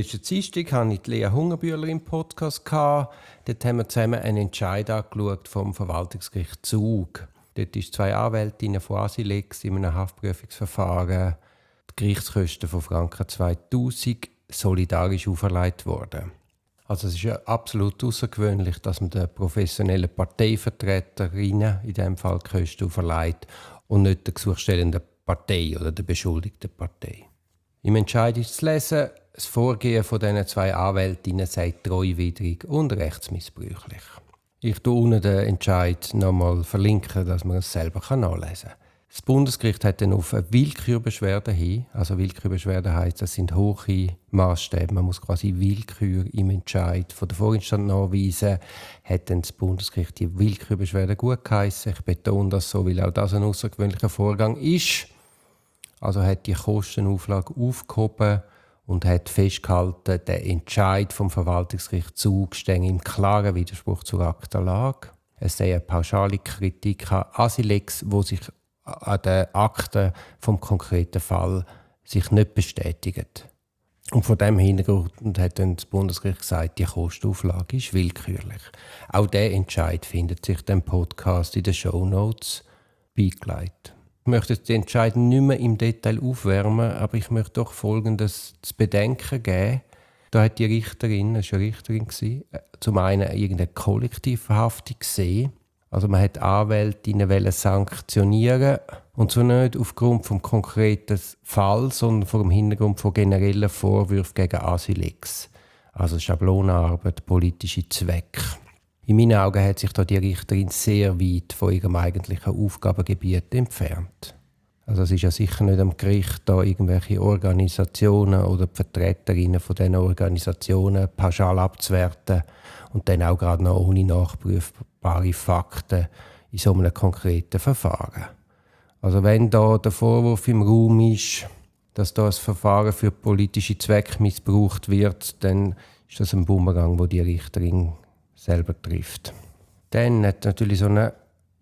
Letzten Dienstag hatte ich Lea Hungerbühler im Podcast. Dort haben wir zusammen einen Entscheid angeschaut vom Verwaltungsgericht Zug. Dort ist 2 Anwältinnen von Asilex in einem Haftprüfungsverfahren die Gerichtskosten von Franken 2000 solidarisch auferlegt worden. Also es ist ja absolut außergewöhnlich, dass man den professionellen Parteivertreterinnen in diesem Fall die Kosten auferlegt und nicht der gesuchstellenden Partei oder der beschuldigten Partei. Im Entscheid ist zu lesen, das Vorgehen von diesen 2 Anwältinnen sei treuwidrig und rechtsmissbräuchlich. Ich verlinke unten den Entscheid nochmal verlinken, dass man es selber nachlesen kann. Das Bundesgericht hat dann auf eine Willkürbeschwerde hin, also Willkürbeschwerde heisst, das sind hohe Maßstäbe, man muss quasi Willkür im Entscheid von der Vorinstanz nachweisen, hat dann das Bundesgericht die Willkürbeschwerde gut geheissen. Ich betone das so, weil auch das ein außergewöhnlicher Vorgang ist. Also hat die Kostenauflage aufgehoben und hat festgehalten, der Entscheid vom Verwaltungsgericht Zug stehe im klaren Widerspruch zur Aktenlage. Es sei eine pauschale Kritik an Asilex, wo sich an den Akten vom konkreten Fall sich nicht bestätigt. Und von diesem Hintergrund hat dann das Bundesgericht gesagt, die Kostenauflage ist willkürlich. Auch dieser Entscheid findet sich im Podcast in den Shownotes beigelegt. Ich möchte den Entscheid nicht mehr im Detail aufwärmen, aber ich möchte doch Folgendes zu bedenken geben. Da hat die Richterin, das war eine Richterin, zum einen irgendeine Kollektivverhaftung gesehen. Also man hat Anwältinnen sanktionieren und so nicht aufgrund des konkreten Falls, sondern vor dem Hintergrund von generellen Vorwürfen gegen Asilex. Also Schablonenarbeit, politische Zwecke. In meinen Augen hat sich da die Richterin sehr weit von ihrem eigentlichen Aufgabengebiet entfernt. Also es ist ja sicher nicht am Gericht, da irgendwelche Organisationen oder die Vertreterinnen von diesen Organisationen pauschal abzuwerten und dann auch gerade noch ohne nachprüfbare Fakten in so einem konkreten Verfahren. Also wenn da der Vorwurf im Raum ist, dass da ein Verfahren für politische Zwecke missbraucht wird, dann ist das ein Bumerang, wo die Richterin selber trifft. Dann hat natürlich so eine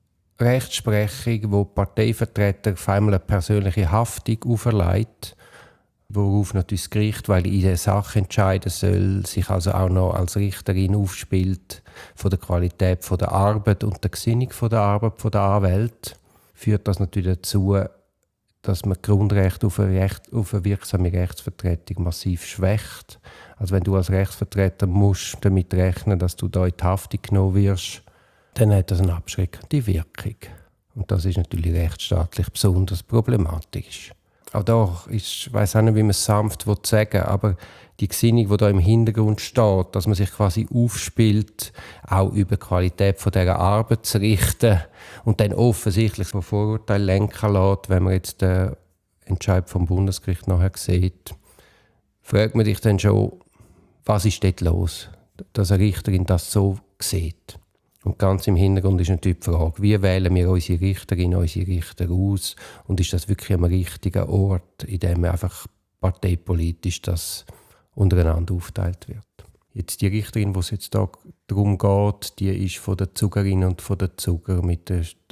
Rechtsprechung, wo die Parteivertreter auf einmal eine persönliche Haftung auferlegt, worauf natürlich das Gericht, weil in der Sache entscheiden soll, sich also auch noch als Richterin aufspielt von der Qualität von der Arbeit und der Gesinnung von der Arbeit der Anwälte, führt das natürlich dazu, dass man die Grundrechte auf eine wirksame Rechtsvertretung massiv schwächt. Also wenn du als Rechtsvertreter musst damit rechnen, dass du da in die Haftung genommen wirst, dann hat das eine abschreckende Wirkung. Und das ist natürlich rechtsstaatlich besonders problematisch. Auch da ist, ich weiss auch nicht, wie man es sanft sagen will, aber die Gesinnung, die da im Hintergrund steht, dass man sich quasi aufspielt, auch über die Qualität von dieser Arbeit zu richten und dann offensichtlich so Vorurteile lenken lässt, wenn man jetzt den Entscheid vom Bundesgericht nachher sieht, fragt man sich dann schon, was ist dort los, dass eine Richterin das so sieht. Und ganz im Hintergrund ist natürlich die Frage, wie wählen wir unsere Richterinnen, unsere Richter aus und ist das wirklich am richtigen Ort, in dem einfach parteipolitisch das untereinander aufgeteilt wird. Jetzt die Richterin, wo es jetzt da darum geht, die ist von den Zugerinnen und von den Zugern mit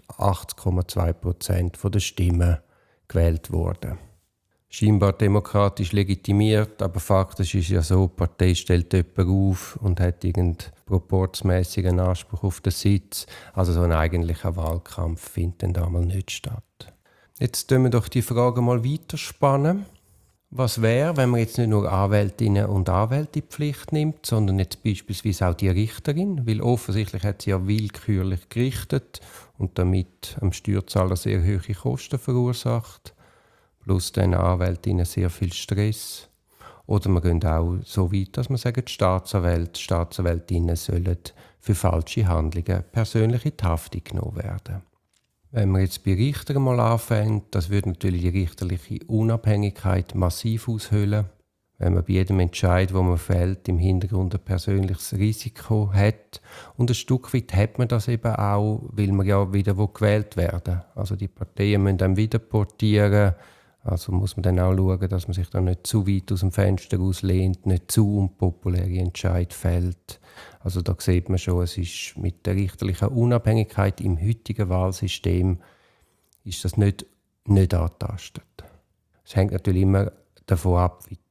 80,2% der Stimmen gewählt worden. Scheinbar demokratisch legitimiert, aber faktisch ist ja so, die Partei stellt jemanden auf und hat irgendeinen proporzmäßigen Anspruch auf den Sitz. Also so ein eigentlicher Wahlkampf findet dann damals nicht statt. Jetzt tun wir doch die Frage mal weiterspannen. Was wäre, wenn man jetzt nicht nur Anwältinnen und Anwälte in die Pflicht nimmt, sondern jetzt beispielsweise auch die Richterin, weil offensichtlich hat sie ja willkürlich gerichtet und damit am Steuerzahler sehr hohe Kosten verursacht. Plus den Anwältinnen sehr viel Stress. Oder man geht auch so weit, dass man sagt, die Staatsanwältinnen sollen für falsche Handlungen persönlich in die Haftung genommen werden. Wenn man jetzt bei Richtern mal anfängt, das würde natürlich die richterliche Unabhängigkeit massiv aushöhlen. Wenn man bei jedem Entscheid, wo man fällt, im Hintergrund ein persönliches Risiko hat. Und ein Stück weit hat man das eben auch, weil man ja wieder gewählt werden will. Also die Parteien müssen dann wieder portieren. Also muss man dann auch schauen, dass man sich dann nicht zu weit aus dem Fenster auslehnt, nicht zu unpopuläre Entscheid fällt. Also da sieht man schon, es ist mit der richterlichen Unabhängigkeit im heutigen Wahlsystem ist das nicht angetastet. Es hängt natürlich immer davon ab,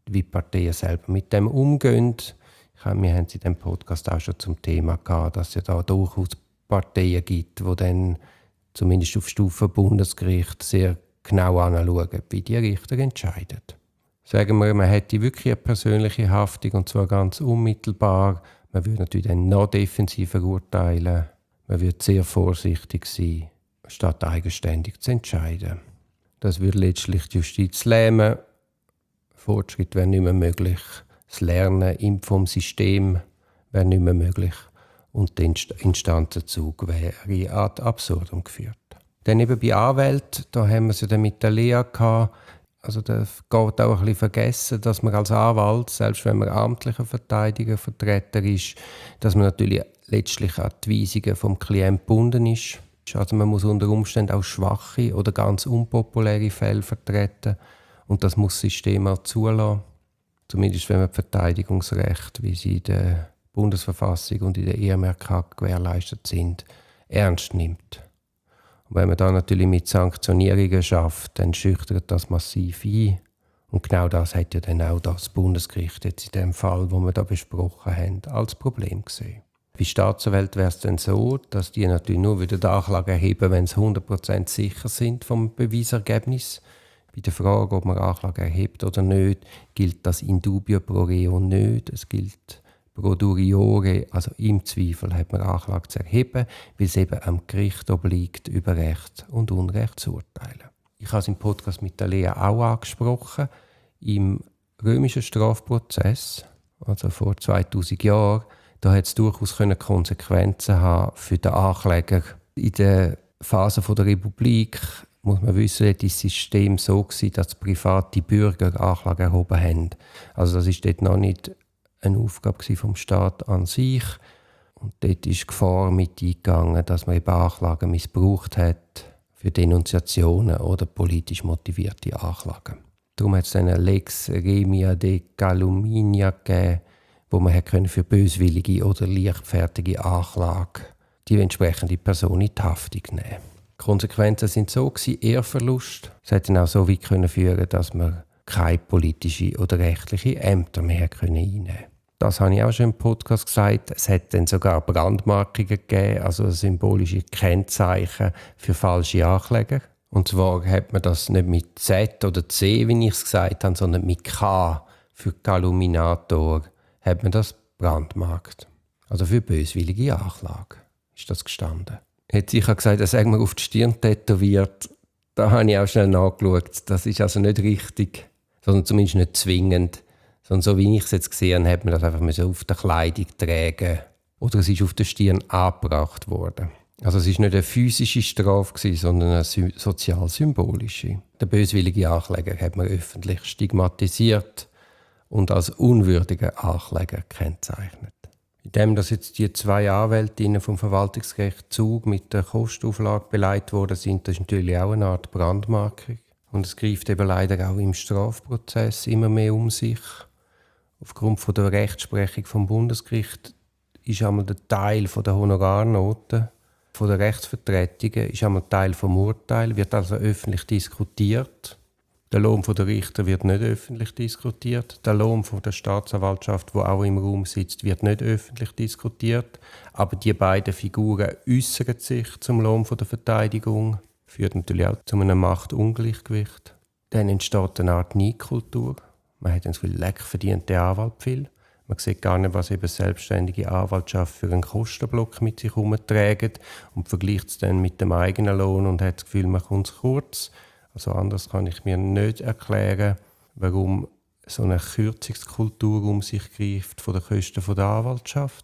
wie die Parteien selber mit dem umgehen. Wir haben es in diesem Podcast auch schon zum Thema gehabt, dass es ja da durchaus Parteien gibt, die dann zumindest auf Stufe Bundesgericht sehr genau anschauen, wie die Richter entscheiden. Sagen wir, man hätte wirklich eine persönliche Haftung, und zwar ganz unmittelbar. Man würde natürlich dann noch defensiver urteilen. Man würde sehr vorsichtig sein, statt eigenständig zu entscheiden. Das würde letztlich die Justiz lähmen. Fortschritt wäre nicht mehr möglich. Das Lernen vom System wäre nicht mehr möglich. Und der Instanzenzug wäre ad absurdum geführt. Dann eben bei Anwälten, da haben wir es ja dann mit der Lea gehabt. Also da geht auch ein bisschen vergessen, dass man als Anwalt, selbst wenn man amtlicher Verteidiger, Vertreter ist, dass man natürlich letztlich an die Weisungen vom Klienten gebunden ist. Also man muss unter Umständen auch schwache oder ganz unpopuläre Fälle vertreten. Und das muss das System auch zulassen. Zumindest wenn man die Verteidigungsrechte, wie sie in der Bundesverfassung und in der EMRK gewährleistet sind, ernst nimmt. Und wenn man da natürlich mit Sanktionierungen schafft, dann schüchtert das massiv ein. Und genau das hat ja dann auch das Bundesgericht jetzt in dem Fall, wo wir da besprochen haben, als Problem gesehen. Bei Staatsanwälten wäre es dann so, dass die natürlich nur wieder die Anklage erheben, wenn sie 100% sicher sind vom Beweisergebnis. Bei der Frage, ob man Anklage erhebt oder nicht, gilt das in dubio pro reo nicht. Es gilt pro duriore, also im Zweifel hat man Anklage zu erheben, weil es eben am Gericht obliegt, über Recht und Unrecht zu urteilen. Ich habe es im Podcast mit der Lea auch angesprochen. Im römischen Strafprozess, also vor 2000 Jahren, da hat es durchaus Konsequenzen haben für den Ankläger. In der Phase der Republik muss man wissen, dass das System so war, dass private Bürger Anklage erhoben haben. Also das ist dort noch nicht eine Aufgabe vom Staat an sich. Und dort ist die Gefahr mit eingegangen, dass man eben Anklagen missbraucht hat für Denunziationen oder politisch motivierte Anklagen. Darum hat es eine Lex Remia de Calumnia gegeben, wo man für böswillige oder leichtfertige Anklage die entsprechende Person in die Haftung nehmen. Die Konsequenzen sind so gewesen, Ehrverlust. Es hätte dann auch so weit führen, dass man keine politischen oder rechtlichen Ämter mehr einnehmen konnte. Das habe ich auch schon im Podcast gesagt. Es hat dann sogar Brandmarkungen gegeben, also symbolische Kennzeichen für falsche Ankläger. Und zwar hat man das nicht mit Z oder C, wie ich es gesagt habe, sondern mit K für Calumniator hat man das brandmarkt. Also für böswillige Anklage ist das gestanden. Jetzt ich habe gesagt, das sagen wir auf die Stirn tätowiert. Da habe ich auch schnell nachgeschaut. Das ist also nicht richtig, sondern zumindest nicht zwingend. Sondern so wie ich es jetzt gesehen habe, hat man das einfach auf der Kleidung tragen. Oder es ist auf der Stirn angebracht worden. Also es war nicht eine physische Strafe, sondern eine sozial-symbolische. Den böswilligen Ankläger hat man öffentlich stigmatisiert und als unwürdigen Ankläger gekennzeichnet. Indem dass jetzt die 2 Anwältinnen vom Verwaltungsgericht Zug mit der Kostenauflage beleidigt worden sind, das ist natürlich auch eine Art Brandmarkung. Und es greift eben leider auch im Strafprozess immer mehr um sich. Aufgrund von der Rechtsprechung vom Bundesgericht ist einmal der Teil der Honorarnoten von der Rechtsvertretungen ist einmal Teil vom Urteil, wird also öffentlich diskutiert. Der Lohn der Richter wird nicht öffentlich diskutiert. Der Lohn der Staatsanwaltschaft, der auch im Raum sitzt, wird nicht öffentlich diskutiert. Aber die beiden Figuren äußern sich zum Lohn der Verteidigung. Führt natürlich auch zu einem Machtungleichgewicht. Dann entsteht eine Art Neidkultur. Man hat das Gefühl, leck verdient der Anwalt viel. Man sieht gar nicht, was eben selbstständige Anwaltschaft für einen Kostenblock mit sich herumträgt und vergleicht es dann mit dem eigenen Lohn und hat das Gefühl, man kommt zu kurz. Also anders kann ich mir nicht erklären, warum so eine Kürzungskultur um sich greift von den Kosten der Anwaltschaft.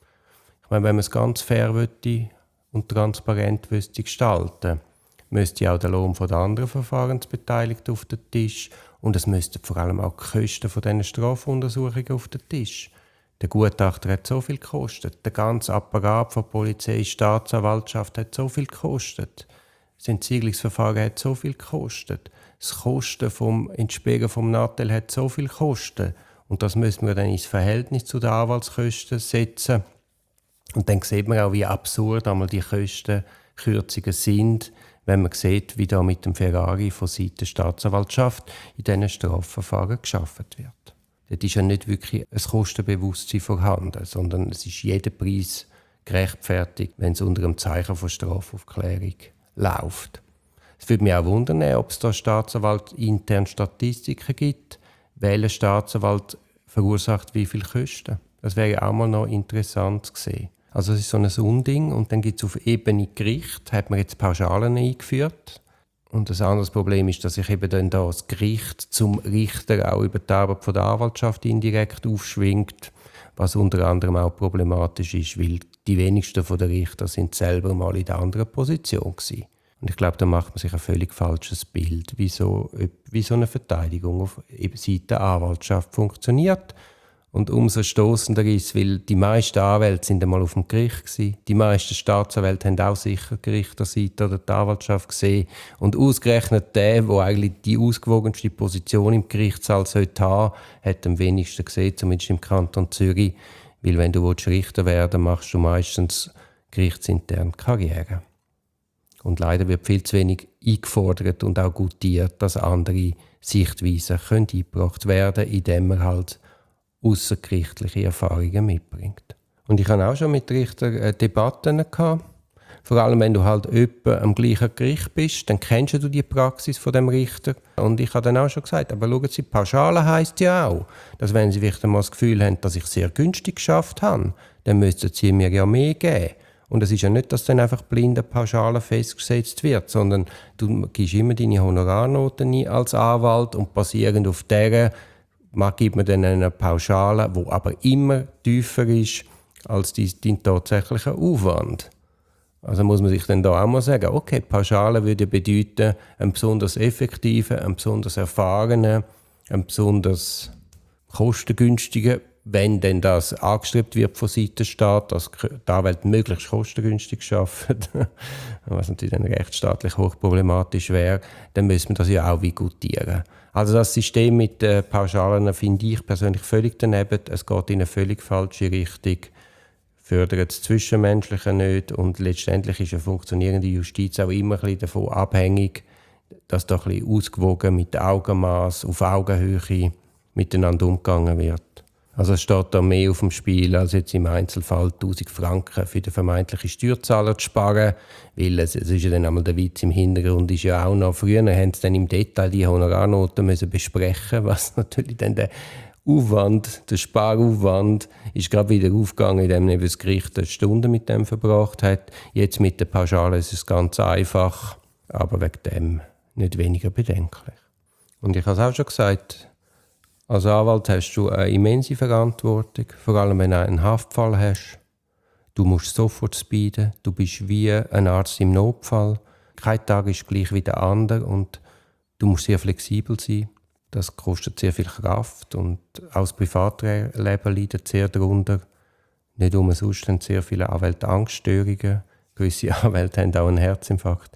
Ich meine, wenn man es ganz fair und transparent gestalten müsste auch der Lohn der anderen Verfahrensbeteiligten auf den Tisch und es müssten vor allem auch die Kosten von diesen Strafuntersuchungen auf den Tisch. Der Gutachter hat so viel gekostet, der ganze Apparat von Polizei, Staatsanwaltschaft hat so viel gekostet, das Entziegelungsverfahren hat so viel gekostet, das Kosten vom Entsperren vom Nattel hat so viel gekostet und das müssen wir dann ins Verhältnis zu den Anwaltskosten setzen. Und dann sieht man auch, wie absurd einmal die Kostenkürzungen sind, wenn man sieht, wie da mit dem Ferrari von Seiten der Staatsanwaltschaft in diesen Strafverfahren geschaffen wird. Dort ist ja nicht wirklich ein Kostenbewusstsein vorhanden, sondern es ist jeder Preis gerechtfertigt, wenn es unter dem Zeichen von Strafaufklärung läuft. Es würde mich auch wundern, ob es da Staatsanwalt intern Statistiken gibt, welcher Staatsanwalt verursacht wie viel Kosten. Das wäre ja auch mal noch interessant zu sehen. Also es ist so ein Unding und dann gibt es auf Ebene Gericht, hat man jetzt Pauschalen eingeführt. Und das andere Problem ist, dass sich eben dann das Gericht zum Richter auch über die Arbeit von der Anwaltschaft indirekt aufschwingt, was unter anderem auch problematisch ist, weil die wenigsten von den Richtern sind selber mal in der anderen Position gewesen. Und ich glaube, da macht man sich ein völlig falsches Bild, wie so eine Verteidigung auf Seite der Anwaltschaft funktioniert. Und umso stossender ist, weil die meisten Anwälte sind einmal auf dem Gericht gewesen. Die meisten Staatsanwälte haben auch sicher die Richterseite oder die Anwaltschaft gesehen. Und ausgerechnet der eigentlich die ausgewogenste Position im Gerichtssaal sollte haben, hat am wenigsten gesehen, zumindest im Kanton Zürich. Weil wenn du Richter werden willst, machst du meistens gerichtsintern Karriere. Und leider wird viel zu wenig eingefordert und auch gutiert, dass andere Sichtweisen eingebracht werden können, indem man halt aussergerichtliche Erfahrungen mitbringt. Und ich hatte auch schon mit Richtern Debatten gehabt. Vor allem, wenn du halt etwa am gleichen Gericht bist, dann kennst du die Praxis von dem Richter. Und ich habe dann auch schon gesagt, aber schauen Sie, Pauschale heisst ja auch, dass wenn Sie vielleicht einmal das Gefühl haben, dass ich sehr günstig geschafft habe, dann müssten Sie mir ja mehr geben. Und es ist ja nicht, dass dann einfach blinde Pauschale festgesetzt wird, sondern du gibst immer deine Honorarnoten ein als Anwalt und basierend auf der gibt man dann eine Pauschale, die aber immer tiefer ist als dein tatsächlicher Aufwand. Also muss man sich dann da auch mal sagen, okay, Pauschale würde bedeuten, einen besonders effektiven, einen besonders erfahrenen, einen besonders kostengünstigen, wenn denn das angestrebt wird von Seiten des Staates, dass die Anwälte möglichst kostengünstig arbeiten, was natürlich dann rechtsstaatlich hochproblematisch wäre, dann müssen wir das ja auch gutieren. Also das System mit den Pauschalen finde ich persönlich völlig daneben. Es geht in eine völlig falsche Richtung, fördert das Zwischenmenschliche nicht und letztendlich ist eine funktionierende Justiz auch immer ein bisschen davon abhängig, dass da ein bisschen ausgewogen mit Augenmaß, auf Augenhöhe miteinander umgegangen wird. Also es steht da mehr auf dem Spiel, als jetzt im Einzelfall 1000 Franken für den vermeintlichen Steuerzahler zu sparen. Weil es ist ja dann einmal der Witz im Hintergrund, ist ja auch noch, früher haben sie dann im Detail die Honorarnoten müssen besprechen, was natürlich dann der Aufwand, der Sparaufwand, ist gerade wieder aufgegangen, indem eben das Gericht eine Stunde mit dem verbracht hat. Jetzt mit der Pauschale ist es ganz einfach, aber wegen dem nicht weniger bedenklich. Und ich habe es auch schon gesagt, als Anwalt hast du eine immense Verantwortung, vor allem wenn du einen Haftfall hast. Du musst sofort speeden, du bist wie ein Arzt im Notfall. Kein Tag ist gleich wie der andere und du musst sehr flexibel sein. Das kostet sehr viel Kraft und auch das Privatleben leidet sehr darunter. Nicht umsonst haben sehr viele Anwälte Angststörungen. Gewisse Anwälte haben auch einen Herzinfarkt.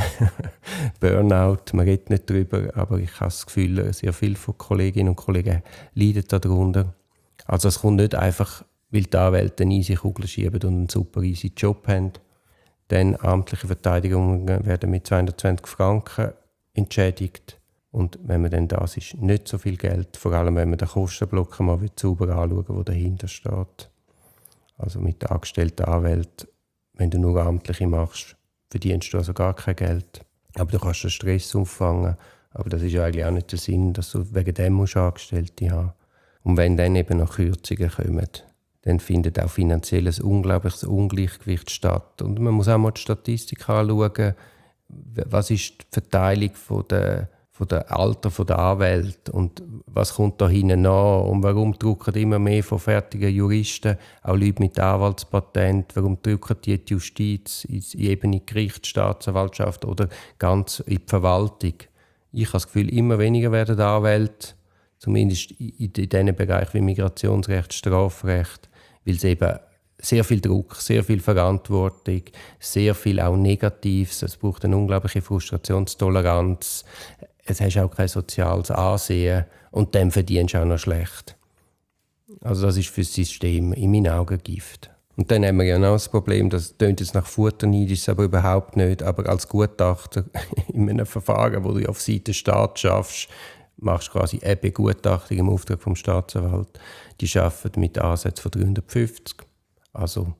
Burnout, man redet nicht darüber, aber ich habe das Gefühl, sehr viele von Kolleginnen und Kollegen leiden darunter. Also es kommt nicht einfach, weil die Anwälte eine easy Kugel schieben und einen super easy Job haben. Denn amtliche Verteidigungen werden mit 220 Franken entschädigt. Und wenn man dann das ist, nicht so viel Geld, vor allem wenn man den Kostenblock mal sauber anschauen, der dahinter steht. Also mit den angestellten Anwälten, wenn du nur amtliche machst, verdienst du also gar kein Geld. Aber du kannst den Stress auffangen. Aber das ist ja eigentlich auch nicht der Sinn, dass du wegen dem Angestellte haben musst. Und wenn dann eben noch Kürzungen kommen, dann findet auch finanziell ein unglaubliches Ungleichgewicht statt. Und man muss auch mal die Statistik anschauen, was ist die Verteilung von der Alter der Anwälte und was kommt da hinten nach und warum drucken immer mehr von fertigen Juristen, auch Leute mit Anwaltspatent, warum drücken die Justiz in Ebene Gericht, Staatsanwaltschaft oder ganz in die Verwaltung. Ich habe das Gefühl, immer weniger werden Anwälte, zumindest in diesen Bereichen wie Migrationsrecht, Strafrecht, weil es eben sehr viel Druck, sehr viel Verantwortung, sehr viel auch Negatives. Es braucht eine unglaubliche Frustrationstoleranz. Es hast auch kein soziales Ansehen und dann verdienst du auch noch schlecht. Also das ist für das System in meinen Augen Gift. Und dann haben wir ja noch das Problem, das klingt jetzt nach Futterneid, ist es aber überhaupt nicht. Aber als Gutachter in einem Verfahren, wo du auf Seite Staat schaffst, machst quasi eine Begutachtung im Auftrag vom Staatsanwalt. Die arbeiten mit Ansätzen von 350, also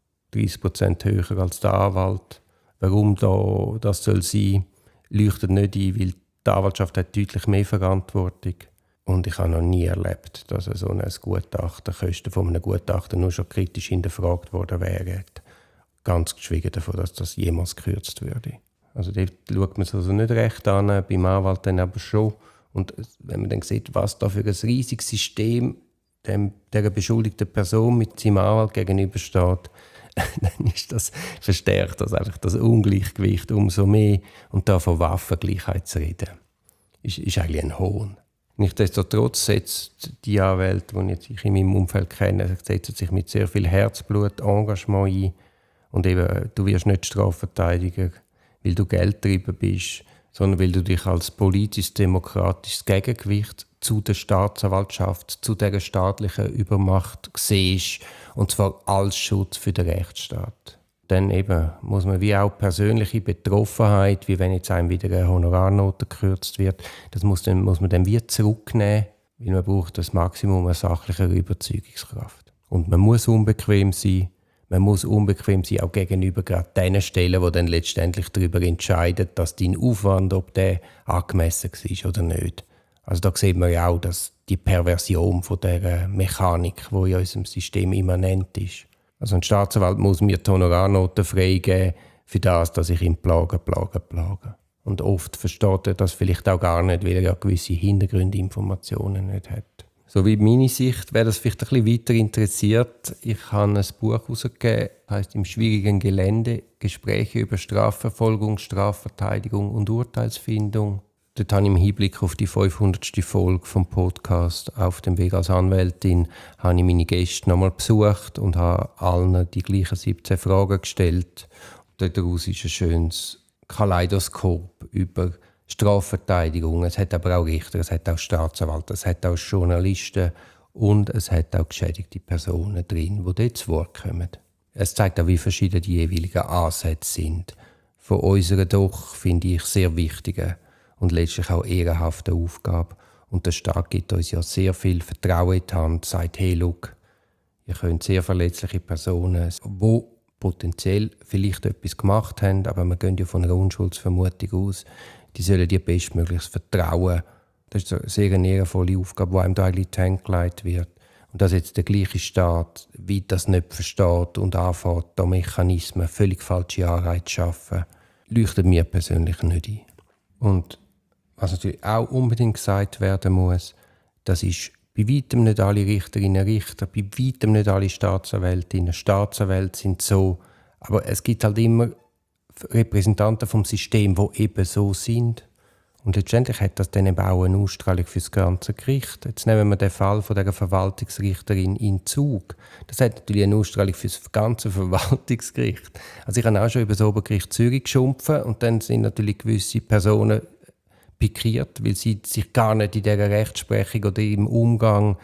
30% höher als der Anwalt. Warum das soll sein, leuchtet nicht ein, weil die Anwaltschaft hat deutlich mehr Verantwortung. Und ich habe noch nie erlebt, dass so ein Gutachten, Kosten von einem Gutachten nur schon kritisch hinterfragt worden wären. Ganz geschwiegen davon, dass das jemals gekürzt würde. Also dort schaut man es also nicht recht an, beim Anwalt dann aber schon. Und wenn man dann sieht, was da für ein riesiges System der beschuldigten Person mit seinem Anwalt gegenübersteht, dann verstärkt das einfach das Ungleichgewicht umso mehr. Und da von Waffengleichheit zu reden, ist eigentlich ein Hohn. Nichtsdestotrotz setzt die Anwälte, die ich in meinem Umfeld kenne, setzen sich mit sehr viel Herzblut, Engagement ein. Und eben, du wirst nicht Strafverteidiger, weil du geldgetrieben bist, sondern weil du dich als politisch-demokratisches Gegengewicht zu der Staatsanwaltschaft, zu dieser staatlichen Übermacht siehst. Und zwar als Schutz für den Rechtsstaat. Dann eben muss man wie auch persönliche Betroffenheit, wie wenn jetzt einem wieder eine Honorarnote gekürzt wird, das muss man dann wie zurücknehmen, weil man braucht das Maximum an sachlicher Überzeugungskraft. Und man muss unbequem sein. Man muss unbequem sein, auch gegenüber gerade den Stellen, die dann letztendlich darüber entscheiden, dass dein Aufwand, ob der angemessen war oder nicht. Also da sieht man ja auch, dass die Perversion von dieser Mechanik, die in unserem System immanent ist. Also ein Staatsanwalt muss mir die Honorarnoten freigeben für das, dass ich ihn plage. Und oft versteht er das vielleicht auch gar nicht, weil er ja gewisse Hintergrundinformationen nicht hat. So wie meine Sicht, wer das vielleicht ein bisschen weiter interessiert, ich habe ein Buch herausgegeben, das heisst «Im schwierigen Gelände. Gespräche über Strafverfolgung, Strafverteidigung und Urteilsfindung». Dort habe ich im Hinblick auf die 500. Folge vom Podcast «Auf dem Weg als Anwältin» habe ich meine Gäste nochmal besucht und habe allen die gleichen 17 Fragen gestellt. Daraus ist ein schönes Kaleidoskop über Strafverteidigung. Es hat aber auch Richter, es hat auch Staatsanwälte, es hat auch Journalisten und es hat auch geschädigte Personen drin, die dort zu Wort kommen. Es zeigt auch, wie verschieden die jeweiligen Ansätze sind. Von unserer doch, finde ich, sehr wichtigen und letztlich auch ehrenhaften Aufgabe. Und der Staat gibt uns ja sehr viel Vertrauen in die Hand, sagt, hey, look, ihr könnt sehr verletzliche Personen, die potenziell vielleicht etwas gemacht haben, aber wir gehen ja von einer Unschuldsvermutung aus, die sollen dir bestmögliches vertrauen. Das ist eine sehr ehrenvolle Aufgabe, die einem da eigentlich in die Hände gelegt wird. Und dass jetzt der gleiche Staat wie das nicht versteht und anfängt, da Mechanismen, völlig falsche Anreize zu schaffen, leuchtet mir persönlich nicht ein. Und was natürlich auch unbedingt gesagt werden muss, das ist bei weitem nicht alle Richterinnen und Richter, bei weitem nicht alle Staatsanwältinnen. Staatsanwälte sind so, aber es gibt halt immer Repräsentanten vom System, die eben so sind. Und letztendlich hat das dann eben auch eine Ausstrahlung für das ganze Gericht. Jetzt nehmen wir den Fall von dieser Verwaltungsrichterin in Zug. Das hat natürlich eine Ausstrahlung für das ganze Verwaltungsgericht. Also ich habe auch schon über das Obergericht Zürich geschumpfen und dann sind natürlich gewisse Personen pikiert, weil sie sich gar nicht in dieser Rechtsprechung oder im Umgang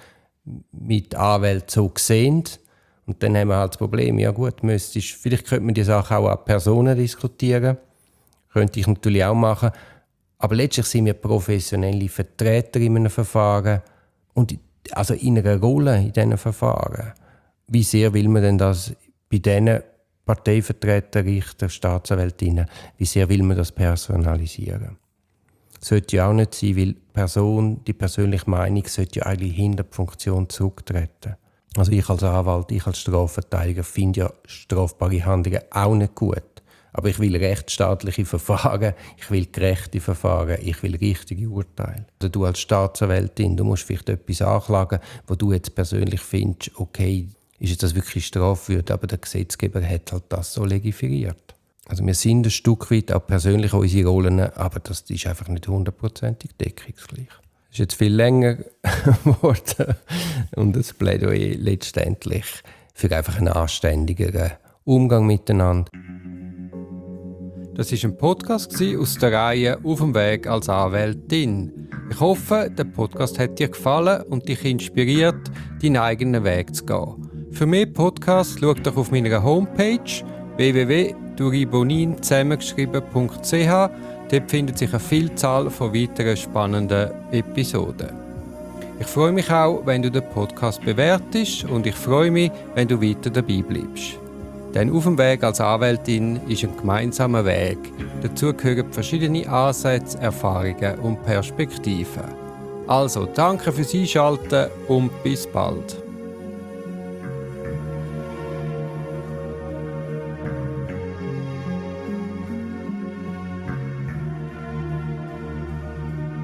mit Anwälten so sehen. Und dann haben wir halt das Problem, ja gut, vielleicht könnte man die Sache auch an Personen diskutieren. Könnte ich natürlich auch machen. Aber letztlich sind wir professionelle Vertreter in einem Verfahren und also in einer Rolle in diesen Verfahren. Wie sehr will man denn das bei diesen Parteivertretern, Richter, Staatsanwältinnen, wie sehr will man das personalisieren? Sollte ja auch nicht sein, weil die persönliche Meinung sollte ja eigentlich hinter die Funktion zurücktreten. Also ich als Anwalt, ich als Strafverteidiger finde ja strafbare Handlungen auch nicht gut. Aber ich will rechtsstaatliche Verfahren, ich will gerechte Verfahren, ich will richtige Urteile. Also du als Staatsanwältin, du musst vielleicht etwas anklagen, wo du jetzt persönlich findest, okay, ist das wirklich strafwürdig, aber der Gesetzgeber hat halt das so legiferiert. Also wir sind ein Stück weit auch persönlich unsere Rollen, aber das ist einfach nicht 100%ig deckungsgleich. Es ist jetzt viel länger geworden und das Plädoyer letztendlich für einfach einen anständigeren Umgang miteinander. Das war ein Podcast aus der Reihe «Auf dem Weg als Anwältin». Ich hoffe, der Podcast hat dir gefallen und dich inspiriert, deinen eigenen Weg zu gehen. Für mehr Podcasts schau doch auf meiner Homepage www.duribonin zusammengeschrieben.ch. Dort findet sich eine Vielzahl von weiteren spannenden Episoden. Ich freue mich auch, wenn du den Podcast bewertest und ich freue mich, wenn du weiter dabei bleibst. Denn auf dem Weg als Anwältin ist ein gemeinsamer Weg. Dazu gehören verschiedene Ansätze, Erfahrungen und Perspektiven. Also, danke fürs Einschalten und bis bald.